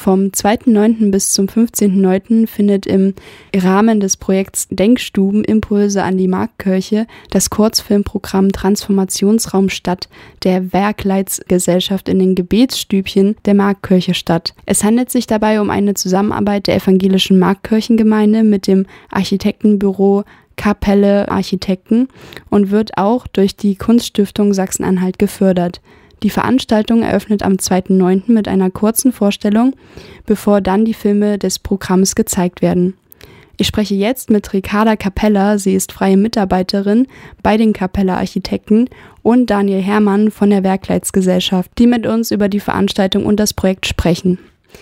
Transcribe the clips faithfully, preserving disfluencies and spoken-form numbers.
Vom zweiten neunten bis zum fünfzehnten neunten findet im Rahmen des Projekts Denkstuben Impulse an die Marktkirche das Kurzfilmprogramm Transformationsraum statt der Werkleitsgesellschaft in den Gebetsstübchen der Marktkirche statt. Es handelt sich dabei um eine Zusammenarbeit der evangelischen Marktkirchengemeinde mit dem Architektenbüro Kapelle Architekten und wird auch durch die Kunststiftung Sachsen-Anhalt gefördert. Die Veranstaltung eröffnet am zweiten neunten mit einer kurzen Vorstellung, bevor dann die Filme des Programms gezeigt werden. Ich spreche jetzt mit Ricarda Capella, sie ist freie Mitarbeiterin bei den Kapelle Architekten, und Daniel Herrmann von der Werkleitsgesellschaft, die mit uns über die Veranstaltung und das Projekt sprechen.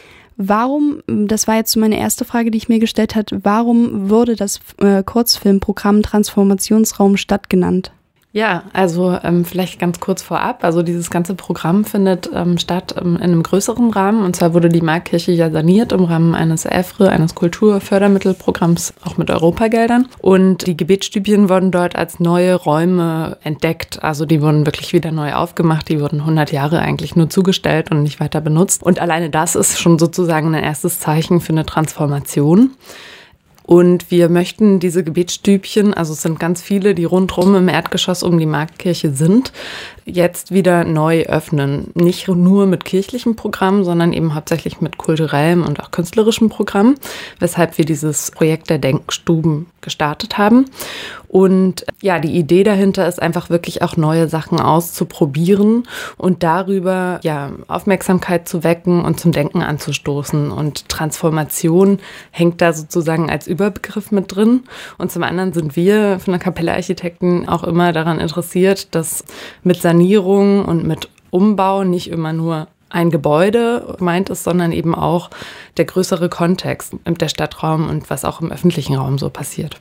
Warum, das war jetzt so meine erste Frage, die ich mir gestellt habe, warum wurde das äh, Kurzfilmprogramm Transformationsraum Stadt genannt? Ja, also ähm, vielleicht ganz kurz vorab. Also dieses ganze Programm findet ähm, statt ähm, in einem größeren Rahmen. Und zwar wurde die Marktkirche ja saniert im Rahmen eines E F R E, eines Kulturfördermittelprogramms, auch mit Europageldern. Und die Gebetsstübchen wurden dort als neue Räume entdeckt. Also die wurden wirklich wieder neu aufgemacht. Die wurden hundert Jahre eigentlich nur zugestellt und nicht weiter benutzt. Und alleine das ist schon sozusagen ein erstes Zeichen für eine Transformation. Und wir möchten diese Gebetsstübchen, also es sind ganz viele, die rundherum im Erdgeschoss um die Marktkirche sind, jetzt wieder neu öffnen. Nicht nur mit kirchlichem Programm, sondern eben hauptsächlich mit kulturellem und auch künstlerischem Programm, weshalb wir dieses Projekt der Denkstuben gestartet haben. Und ja, die Idee dahinter ist einfach wirklich auch neue Sachen auszuprobieren und darüber ja Aufmerksamkeit zu wecken und zum Denken anzustoßen. Und Transformation hängt da sozusagen als Überbegriff mit drin. Und zum anderen sind wir von der Kapelle Architekten auch immer daran interessiert, dass mit Sanierung und mit Umbau nicht immer nur ein Gebäude gemeint ist, sondern eben auch der größere Kontext, der Stadtraum und was auch im öffentlichen Raum so passiert.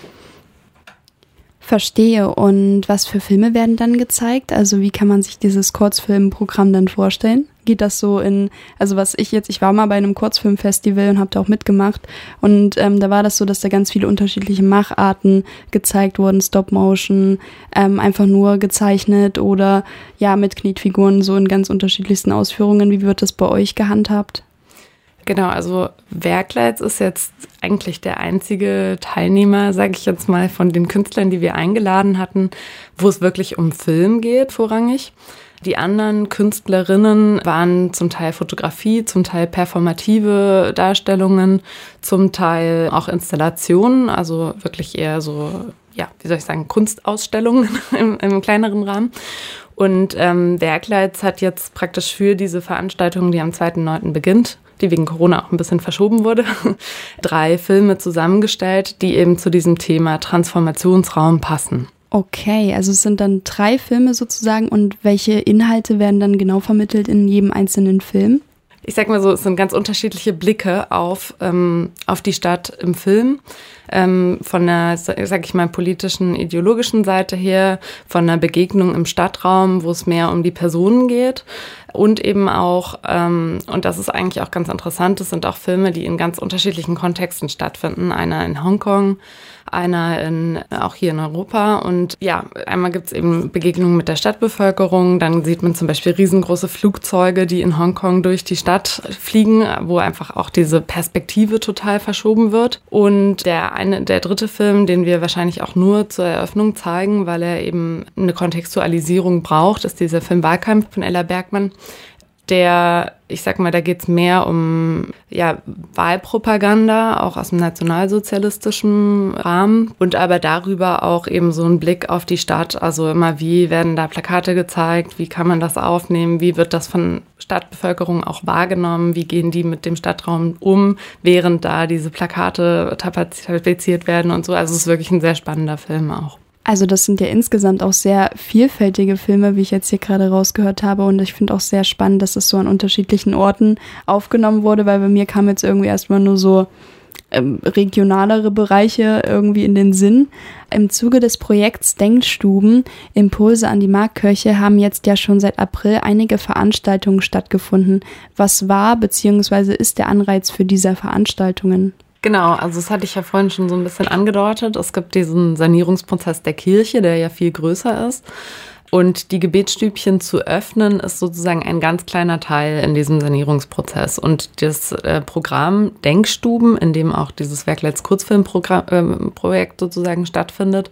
Verstehe. Und was für Filme werden dann gezeigt? Also wie kann man sich dieses Kurzfilmprogramm dann vorstellen? Geht das so in, also was ich jetzt, ich war mal bei einem Kurzfilmfestival und habe da auch mitgemacht und ähm, da war das so, dass da ganz viele unterschiedliche Macharten gezeigt wurden, Stop-Motion, ähm, einfach nur gezeichnet oder ja mit Knetfiguren so in ganz unterschiedlichsten Ausführungen. Wie wird das bei euch gehandhabt? Genau, also Werkleits ist jetzt eigentlich der einzige Teilnehmer, sage ich jetzt mal, von den Künstlern, die wir eingeladen hatten, wo es wirklich um Film geht, vorrangig. Die anderen Künstlerinnen waren zum Teil Fotografie, zum Teil performative Darstellungen, zum Teil auch Installationen, also wirklich eher so, ja, wie soll ich sagen, Kunstausstellungen im, im kleineren Rahmen. Und ähm, Werkleits hat jetzt praktisch für diese Veranstaltung, die am zweiten neunten beginnt, die wegen Corona auch ein bisschen verschoben wurde, drei Filme zusammengestellt, die eben zu diesem Thema Transformationsraum passen. Okay, also es sind dann drei Filme sozusagen, und welche Inhalte werden dann genau vermittelt in jedem einzelnen Film? Ich sag mal so, es sind ganz unterschiedliche Blicke auf, ähm, auf die Stadt im Film. Ähm, von der, sag ich mal, politischen, ideologischen Seite her, von einer Begegnung im Stadtraum, wo es mehr um die Personen geht. Und eben auch, ähm, und das ist eigentlich auch ganz interessant, es sind auch Filme, die in ganz unterschiedlichen Kontexten stattfinden. Einer in Hongkong, einer in, auch hier in Europa. Und ja, einmal gibt es eben Begegnungen mit der Stadtbevölkerung. Dann sieht man zum Beispiel riesengroße Flugzeuge, die in Hongkong durch die Stadt fliegen, wo einfach auch diese Perspektive total verschoben wird. Und der eine, der dritte Film, den wir wahrscheinlich auch nur zur Eröffnung zeigen, weil er eben eine Kontextualisierung braucht, ist dieser Film Wahlkampf von Ella Bergmann. Der, ich sag mal, da geht's mehr um ja, Wahlpropaganda, auch aus dem nationalsozialistischen Rahmen, und aber darüber auch eben so ein Blick auf die Stadt. Also immer, wie werden da Plakate gezeigt, wie kann man das aufnehmen, wie wird das von Stadtbevölkerung auch wahrgenommen, wie gehen die mit dem Stadtraum um, während da diese Plakate tapeziert werden und so. Also es ist wirklich ein sehr spannender Film auch. Also das sind ja insgesamt auch sehr vielfältige Filme, wie ich jetzt hier gerade rausgehört habe. Und ich finde auch sehr spannend, dass es so an unterschiedlichen Orten aufgenommen wurde, weil bei mir kam jetzt irgendwie erstmal nur so ähm, regionalere Bereiche irgendwie in den Sinn. Im Zuge des Projekts Denkstuben Impulse an die Marktkirche haben jetzt ja schon seit April einige Veranstaltungen stattgefunden. Was war bzw. ist der Anreiz für diese Veranstaltungen? Genau, also das hatte ich ja vorhin schon so ein bisschen angedeutet. Es gibt diesen Sanierungsprozess der Kirche, der ja viel größer ist. Und die Gebetsstübchen zu öffnen, ist sozusagen ein ganz kleiner Teil in diesem Sanierungsprozess. Und das äh, Programm Denkstuben, in dem auch dieses Werkleitz Kurzfilmprojekt äh, sozusagen stattfindet,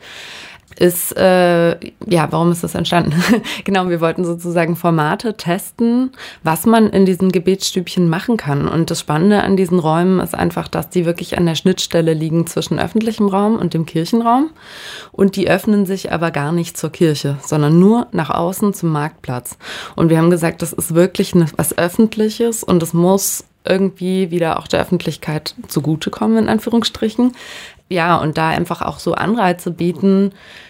ist, äh, ja, warum ist das entstanden? Genau, wir wollten sozusagen Formate testen, was man in diesen Gebetsstübchen machen kann. Und das Spannende an diesen Räumen ist einfach, dass die wirklich an der Schnittstelle liegen zwischen öffentlichem Raum und dem Kirchenraum. Und die öffnen sich aber gar nicht zur Kirche, sondern nur nach außen zum Marktplatz. Und wir haben gesagt, das ist wirklich eine, was Öffentliches und es muss irgendwie wieder auch der Öffentlichkeit zugutekommen, in Anführungsstrichen. Ja, und da einfach auch so Anreize bieten,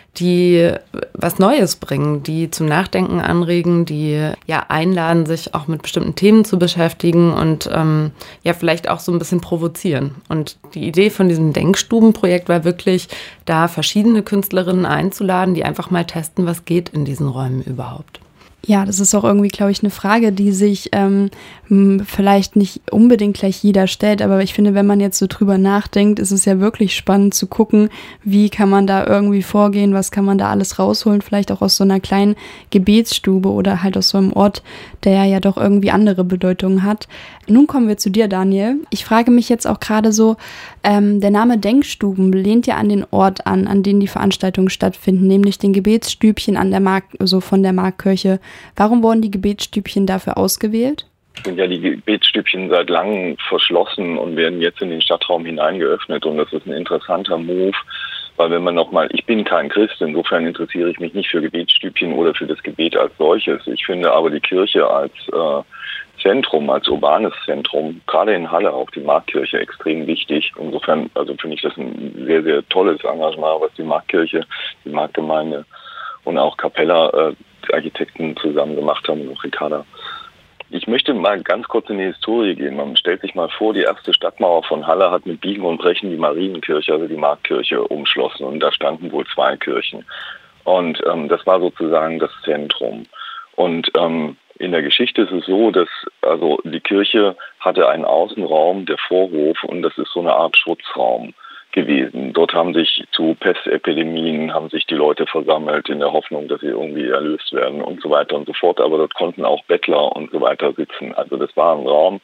die was Neues bringen, die zum Nachdenken anregen, die ja einladen, sich auch mit bestimmten Themen zu beschäftigen und ähm, ja vielleicht auch so ein bisschen provozieren. Und die Idee von diesem Denkstubenprojekt war wirklich, da verschiedene Künstlerinnen einzuladen, die einfach mal testen, was geht in diesen Räumen überhaupt. Ja, das ist auch irgendwie, glaube ich, eine Frage, die sich ähm, vielleicht nicht unbedingt gleich jeder stellt, aber ich finde, wenn man jetzt so drüber nachdenkt, ist es ja wirklich spannend zu gucken, wie kann man da irgendwie vorgehen, was kann man da alles rausholen, vielleicht auch aus so einer kleinen Gebetsstube oder halt aus so einem Ort, der ja doch irgendwie andere Bedeutungen hat. Nun kommen wir zu dir, Daniel. Ich frage mich jetzt auch gerade so, ähm, der Name Denkstuben lehnt ja an den Ort an, an dem die Veranstaltungen stattfinden, nämlich den Gebetsstübchen an der Mark, also von der Marktkirche. Warum wurden die Gebetsstübchen dafür ausgewählt? Sind ja die Gebetsstübchen seit langem verschlossen und werden jetzt in den Stadtraum hineingeöffnet. Und das ist ein interessanter Move, weil wenn man nochmal, ich bin kein Christ, insofern interessiere ich mich nicht für Gebetsstübchen oder für das Gebet als solches. Ich finde aber die Kirche als äh, Zentrum, als urbanes Zentrum, gerade in Halle auch die Marktkirche, extrem wichtig. Insofern also finde ich das ein sehr, sehr tolles Engagement, was die Marktkirche, die Marktgemeinde und auch Capella, äh, die Architekten zusammen gemacht haben und auch Ricarda. Ich möchte mal ganz kurz in die Historie gehen. Man stellt sich mal vor, die erste Stadtmauer von Halle hat mit Biegen und Brechen die Marienkirche, also die Marktkirche, umschlossen. Und da standen wohl zwei Kirchen. Und ähm, das war sozusagen das Zentrum. Und ähm, in der Geschichte ist es so, dass also die Kirche hatte einen Außenraum, der Vorhof, und das ist so eine Art Schutzraum gewesen. Dort haben sich zu Pestepidemien haben sich die Leute versammelt in der Hoffnung, dass sie irgendwie erlöst werden und so weiter und so fort. Aber dort konnten auch Bettler und so weiter sitzen. Also das war ein Raum,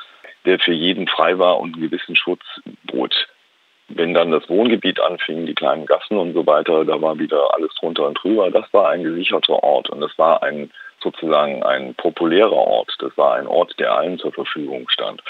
der für jeden frei war und einen gewissen Schutz bot. Wenn dann das Wohngebiet anfing, die kleinen Gassen und so weiter, da war wieder alles drunter und drüber. Das war ein gesicherter Ort und das war ein sozusagen ein populärer Ort. Das war ein Ort, der allen zur Verfügung stand.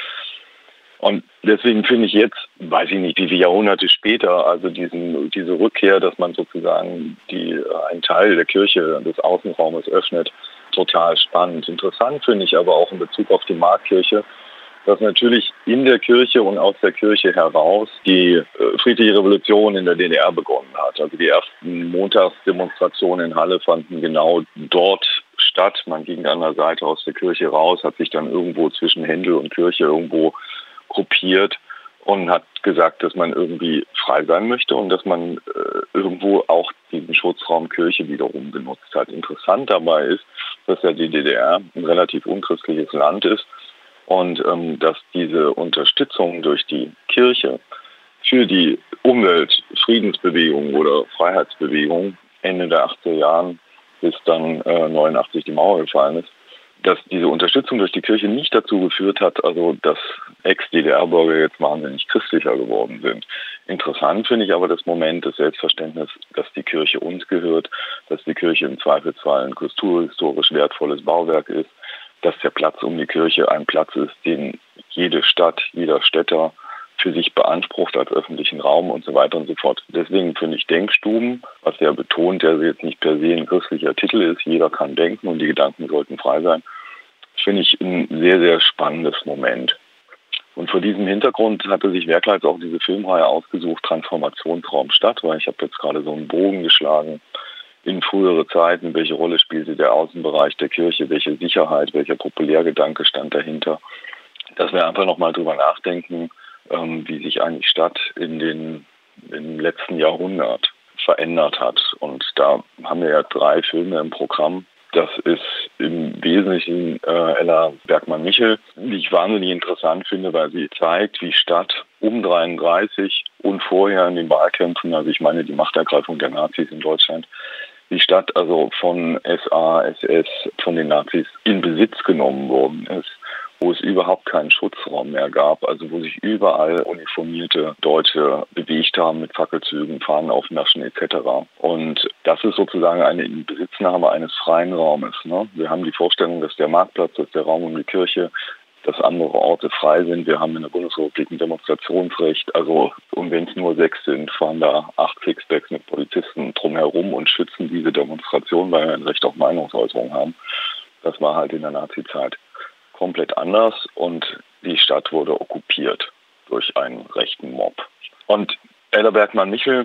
Und deswegen finde ich jetzt, weiß ich nicht, wie viele Jahrhunderte später, also diesen, diese Rückkehr, dass man sozusagen die, einen Teil der Kirche, des Außenraumes öffnet, total spannend. Interessant finde ich aber auch in Bezug auf die Marktkirche, dass natürlich in der Kirche und aus der Kirche heraus die äh, friedliche Revolution in der D D R begonnen hat. Also die ersten Montagsdemonstrationen in Halle fanden genau dort statt. Man ging an der Seite aus der Kirche raus, hat sich dann irgendwo zwischen Händel und Kirche irgendwo gruppiert und hat gesagt, dass man irgendwie frei sein möchte und dass man äh, irgendwo auch diesen Schutzraum Kirche wiederum genutzt hat. Interessant dabei ist, dass ja die D D R ein relativ unchristliches Land ist und ähm, dass diese Unterstützung durch die Kirche für die Umwelt-Friedensbewegung oder Freiheitsbewegung Ende der achtziger Jahren, bis dann äh, neunundachtzig die Mauer gefallen ist, dass diese Unterstützung durch die Kirche nicht dazu geführt hat, also dass Ex-D D R-Bürger jetzt wahnsinnig christlicher geworden sind. Interessant finde ich aber das Moment des Selbstverständnisses, dass die Kirche uns gehört, dass die Kirche im Zweifelsfall ein kulturhistorisch wertvolles Bauwerk ist, dass der Platz um die Kirche ein Platz ist, den jede Stadt, jeder Städter für sich beansprucht als öffentlichen Raum und so weiter und so fort. Deswegen finde ich Denkstuben, was ja betont, der jetzt nicht per se ein christlicher Titel ist, jeder kann denken und die Gedanken sollten frei sein, finde ich ein sehr, sehr spannendes Moment. Und vor diesem Hintergrund hatte sich Werkleitz auch diese Filmreihe ausgesucht, Transformationsraum Stadt, weil ich habe jetzt gerade so einen Bogen geschlagen in frühere Zeiten, welche Rolle spielte der Außenbereich der Kirche, welche Sicherheit, welcher Populärgedanke stand dahinter, dass wir einfach nochmal drüber nachdenken, wie sich eigentlich Stadt in den im letzten Jahrhundert verändert hat. Und da haben wir ja drei Filme im Programm. Das ist im Wesentlichen äh, Ella Bergmann-Michel, die ich wahnsinnig interessant finde, weil sie zeigt, wie Stadt um dreiunddreißig und vorher in den Wahlkämpfen, also ich meine die Machtergreifung der Nazis in Deutschland, die Stadt also von S A, S S, von den Nazis in Besitz genommen worden ist, wo es überhaupt keinen Schutzraum mehr gab, also wo sich überall uniformierte Deutsche bewegt haben mit Fackelzügen, Fahnen aufnaschen et cetera. Und das ist sozusagen eine Inbesitznahme eines freien Raumes. Ne? Wir haben die Vorstellung, dass der Marktplatz, dass der Raum um die Kirche, dass andere Orte frei sind. Wir haben in der Bundesrepublik ein Demonstrationsrecht. Also, und wenn es nur sechs sind, fahren da acht Sixpacks mit Polizisten drumherum und schützen diese Demonstration, weil wir ein Recht auf Meinungsäußerung haben. Das war halt in der Nazizeit komplett anders und die Stadt wurde okkupiert durch einen rechten Mob. Und Elder Bergmann-Michel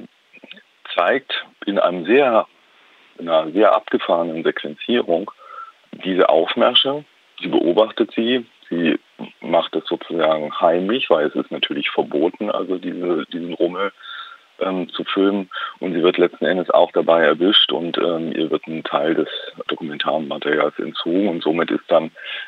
zeigt in einem sehr, in einer sehr abgefahrenen Sequenzierung diese Aufmärsche. Sie beobachtet sie, sie macht es sozusagen heimlich, weil es ist natürlich verboten, also diese, diesen Rummel ähm, zu filmen. Und sie wird letzten Endes auch dabei erwischt und ähm, ihr wird ein Teil des Dokumentarmaterials entzogen und somit ist dann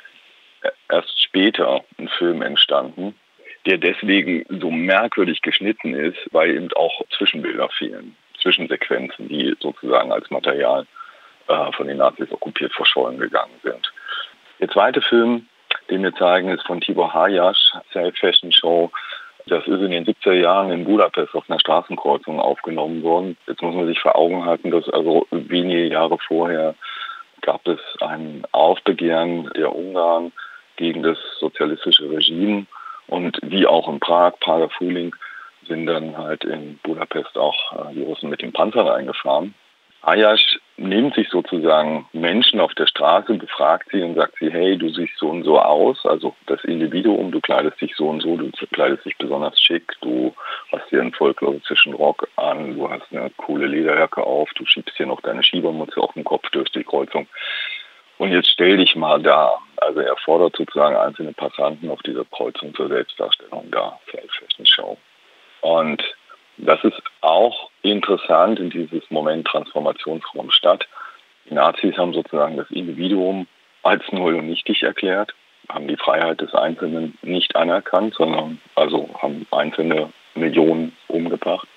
erst später ein Film entstanden, der deswegen so merkwürdig geschnitten ist, weil eben auch Zwischenbilder fehlen, Zwischensequenzen, die sozusagen als Material äh, von den Nazis okkupiert verschollen gegangen sind. Der zweite Film, den wir zeigen, ist von Tibor Hajasch, Self-Fashion Show. Das ist in den siebziger Jahren in Budapest auf einer Straßenkreuzung aufgenommen worden. Jetzt muss man sich vor Augen halten, dass also wenige Jahre vorher gab es ein Aufbegehren der Ungarn gegen das sozialistische Regime und wie auch in Prag, Prager Frühling, sind dann halt in Budapest auch die Russen mit den Panzern eingefahren. Hajasch nimmt sich sozusagen Menschen auf der Straße, befragt sie und sagt sie, hey, du siehst so und so aus, also das Individuum, du kleidest dich so und so, du kleidest dich besonders schick, du hast hier einen folkloristischen Rock an, du hast eine coole Lederjacke auf, du schiebst hier noch deine Schiebermütze auf den Kopf durch die Kreuzung. Und jetzt stell dich mal da. Also er fordert sozusagen einzelne Passanten auf dieser Kreuzung zur Selbstdarstellung da, Self-Fashion Show. Und das ist auch interessant in dieses Moment Transformationsraum Stadt. Die Nazis haben sozusagen das Individuum als null und nichtig erklärt, haben die Freiheit des Einzelnen nicht anerkannt, sondern also haben einzelne Millionen umgebracht.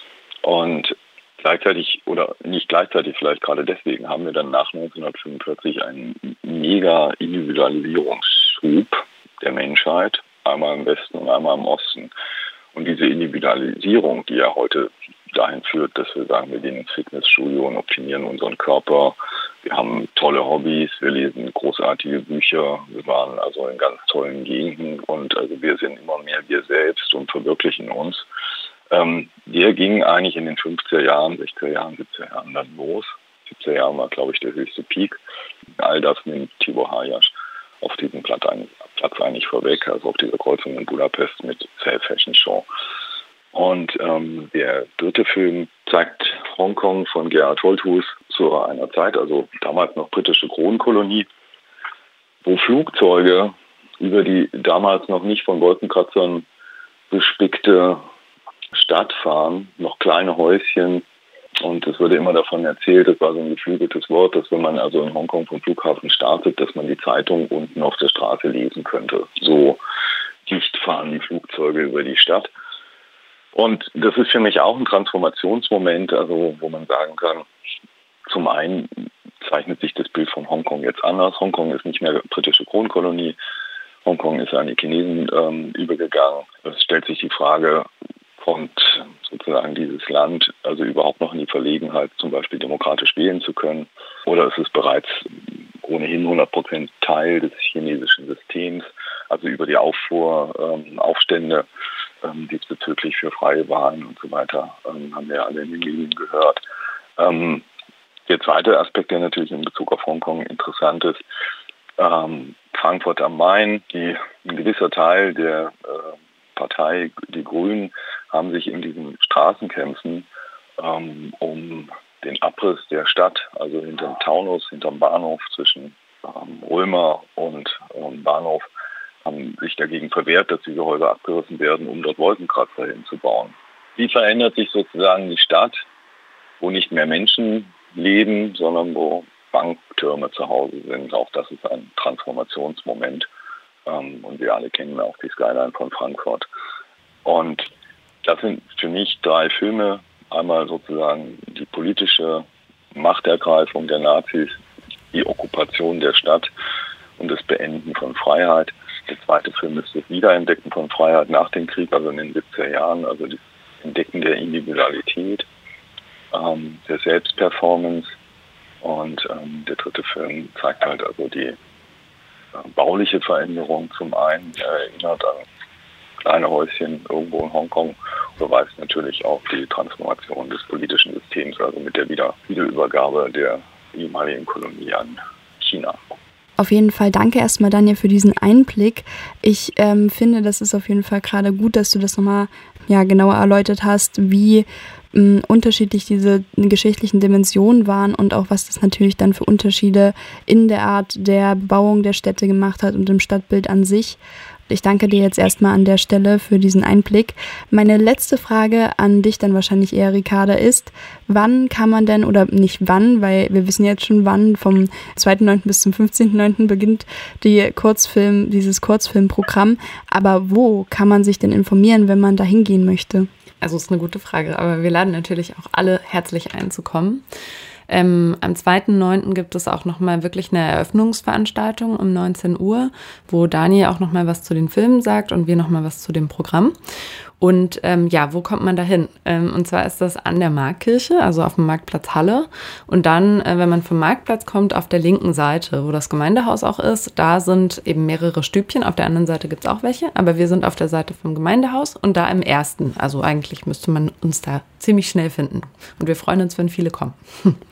Und gleichzeitig, oder nicht gleichzeitig, vielleicht gerade deswegen, haben wir dann nach neunzehnhundertfünfundvierzig einen mega Individualisierungsschub der Menschheit, einmal im Westen und einmal im Osten. Und diese Individualisierung, die ja heute dahin führt, dass wir sagen, wir gehen ins Fitnessstudio und optimieren unseren Körper. Wir haben tolle Hobbys, wir lesen großartige Bücher, wir waren also in ganz tollen Gegenden und also wir sind immer mehr wir selbst und verwirklichen uns. Ähm, der ging eigentlich in den fünfziger Jahren, sechziger Jahren, siebziger Jahren dann los. siebziger Jahren war, glaube ich, der höchste Peak. All das nimmt Tibor Hajasch auf diesem Platz eigentlich, Platz eigentlich vorweg, also auf dieser Kreuzung in Budapest mit Self-Fashion Show. Und ähm, der dritte Film zeigt Hongkong von Gerhard Holthus zu einer Zeit, also damals noch britische Kronkolonie, wo Flugzeuge über die damals noch nicht von Wolkenkratzern bespickte Stadt fahren, noch kleine Häuschen. Und es wurde immer davon erzählt, das war so ein geflügeltes Wort, dass wenn man also in Hongkong vom Flughafen startet, dass man die Zeitung unten auf der Straße lesen könnte. So dicht fahren die Flugzeuge über die Stadt. Und das ist für mich auch ein Transformationsmoment, also wo man sagen kann, zum einen zeichnet sich das Bild von Hongkong jetzt anders. Hongkong ist nicht mehr britische Kronkolonie. Hongkong ist an die Chinesen ähm, übergegangen. Es stellt sich die Frage, kommt sozusagen dieses Land also überhaupt noch in die Verlegenheit, zum Beispiel demokratisch wählen zu können? Oder ist es bereits ohnehin hundert Prozent Teil des chinesischen Systems, also über die Auffuhr, ähm, Aufstände ähm, diesbezüglich für freie Wahlen und so weiter, ähm, haben wir ja alle in den Medien gehört. Ähm, der zweite Aspekt, der natürlich in Bezug auf Hongkong interessant ist, ähm, Frankfurt am Main, die, ein gewisser Teil der äh, Partei, die Grünen, haben sich in diesen Straßenkämpfen ähm, um den Abriss der Stadt, also hinterm Taunus, hinterm Bahnhof zwischen ähm, Ulmer und ähm, Bahnhof, haben sich dagegen verwehrt, dass diese Häuser abgerissen werden, um dort Wolkenkratzer hinzubauen. Wie verändert sich sozusagen die Stadt, wo nicht mehr Menschen leben, sondern wo Banktürme zu Hause sind? Auch das ist ein Transformationsmoment. Ähm, und wir alle kennen auch die Skyline von Frankfurt. Und das sind für mich drei Filme. Einmal sozusagen die politische Machtergreifung der Nazis, die Okkupation der Stadt und das Beenden von Freiheit. Der zweite Film ist das Wiederentdecken von Freiheit nach dem Krieg, also in den siebziger Jahren, also das Entdecken der Individualität, ähm, der Selbstperformance. Und ähm, der dritte Film zeigt halt also die äh, bauliche Veränderung. Zum einen äh, erinnert an kleine Häuschen irgendwo in Hongkong, beweist natürlich auch die Transformation des politischen Systems, also mit der Wieder- Wiederübergabe der ehemaligen Kolonie an China. Auf jeden Fall danke erstmal, Daniel, für diesen Einblick. Ich ähm, finde, das ist auf jeden Fall gerade gut, dass du das nochmal ja, genauer erläutert hast, wie ähm, unterschiedlich diese geschichtlichen Dimensionen waren und auch, was das natürlich dann für Unterschiede in der Art der Bebauung der Städte gemacht hat und im Stadtbild an sich. Ich danke dir jetzt erstmal an der Stelle für diesen Einblick. Meine letzte Frage an dich dann wahrscheinlich eher, Ricarda, ist, wann kann man denn, oder nicht wann, weil wir wissen jetzt schon wann, vom zweiten neunten bis zum fünfzehnten neunten beginnt die Kurzfilm, dieses Kurzfilmprogramm, aber wo kann man sich denn informieren, wenn man da hingehen möchte? Also ist eine gute Frage, aber wir laden natürlich auch alle herzlich ein zu kommen. Ähm, am zweiten neunten gibt es auch nochmal wirklich eine Eröffnungsveranstaltung um neunzehn Uhr, wo Daniel auch nochmal was zu den Filmen sagt und wir nochmal was zu dem Programm. Und ähm, ja, wo kommt man da hin? Ähm, und zwar ist das an der Marktkirche, also auf dem Marktplatz Halle. Und dann, äh, wenn man vom Marktplatz kommt, auf der linken Seite, wo das Gemeindehaus auch ist, da sind eben mehrere Stübchen. Auf der anderen Seite gibt es auch welche, aber wir sind auf der Seite vom Gemeindehaus und da im ersten. Also eigentlich müsste man uns da ziemlich schnell finden. Und wir freuen uns, wenn viele kommen.